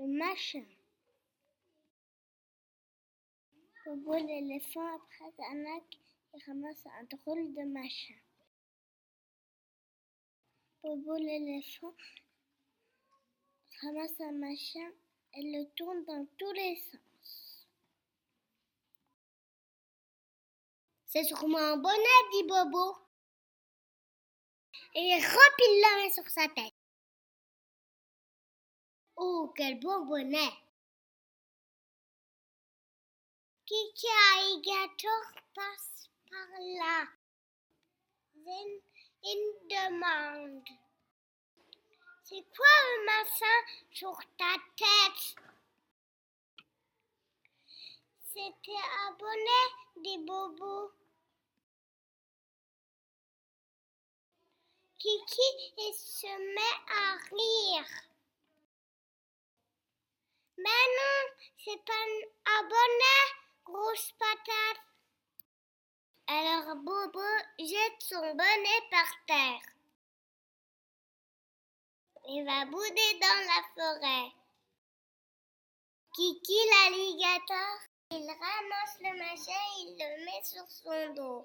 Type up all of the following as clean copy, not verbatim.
machin. Bobo l'éléphant après un lac, il ramasse un drôle de machin. Bobo l'éléphant ramasse un machin et le tourne dans tous les sens. C'est sûrement un bonnet, dit Bobo. Et il repile la main sur sa tête. Oh, quel beau bonnet! Kiki Alligator passe par là. Il demande: c'est quoi le machin sur ta tête? C'était un bonnet, dit Bobo. Kiki il se met à rire. Mais non, c'est pas un bonnet, grosse patate. Alors Bobo jette son bonnet par terre. Il va bouder dans la forêt. Kiki l'alligator, il ramasse le machin et il le met sur son dos.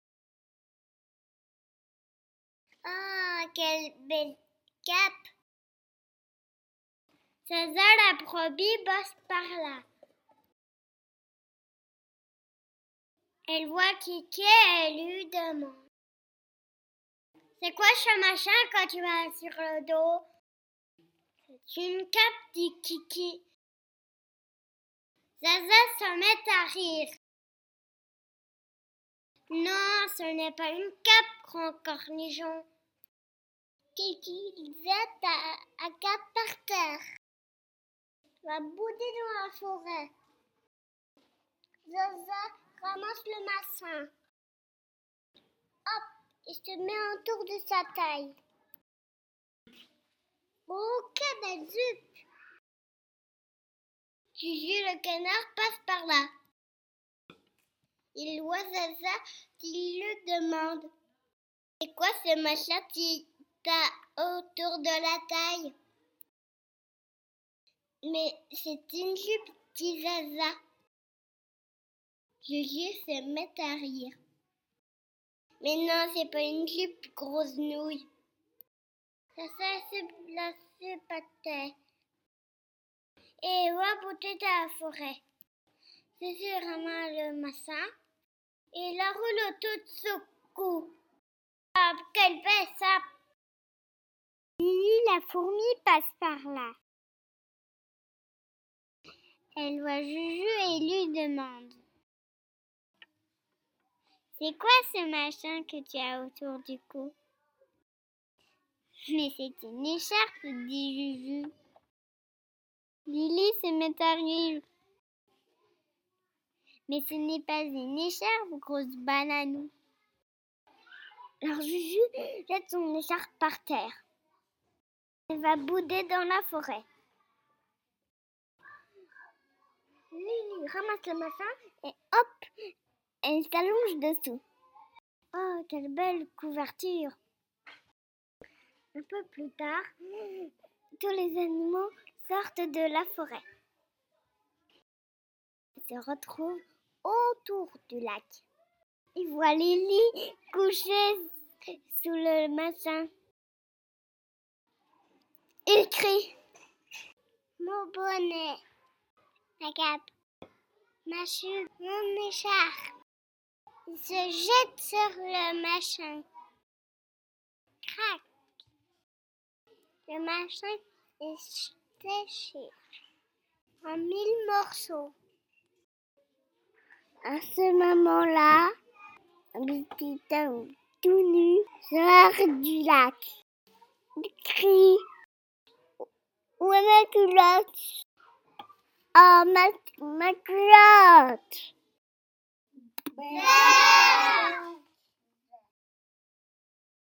Ah, quelle belle cape! Zaza la brebis passe par là. Elle voit Kiki et elle lui demande: c'est quoi ce machin quand tu vas sur le dos? C'est une cape, dit Kiki. Zaza se met à rire. Non, ce n'est pas une cape, grand cornichon. Kiki jette la cape par terre. Va bouder dans la forêt. Zaza ramasse le machin. Hop, il se met autour de sa taille. Oh, quelle belle jupe! Juju le canard passe par là. Il voit Zaza qui lui demande: c'est quoi ce machin qui t'a autour de la taille? Mais c'est une jupe, dit Zaza. Juju se met à rire. Mais non, c'est pas une jupe, grosse nouille. Zaza se la patate et va bouter dans la forêt. Juju ramasse le machin et la roule autour de son cou. Ah, quelle belle sape! Lily la fourmi passe par là. Elle voit Juju et lui demande: c'est quoi ce machin que tu as autour du cou? Mais c'est une écharpe, dit Juju. Lily se met à rire. Mais ce n'est pas une écharpe, grosse bananou. Alors Juju jette son écharpe par terre. Elle va bouder dans la forêt. Lily ramasse le machin et hop, elle s'allonge dessous. Oh, quelle belle couverture! Un peu plus tard, tous les animaux sortent de la forêt. Ils se retrouvent autour du lac. Ils voient Lily couchée sous le machin. Ils crient: mon bonnet, ma cape, ma jupe, mon écharpe. Ils se jettent sur le machin. Crac! Le machin est séché en 1000 morceaux. À ce moment-là, un petit homme tout nu sort du lac. Il crie: où est ma culotte? Oh, ma culotte!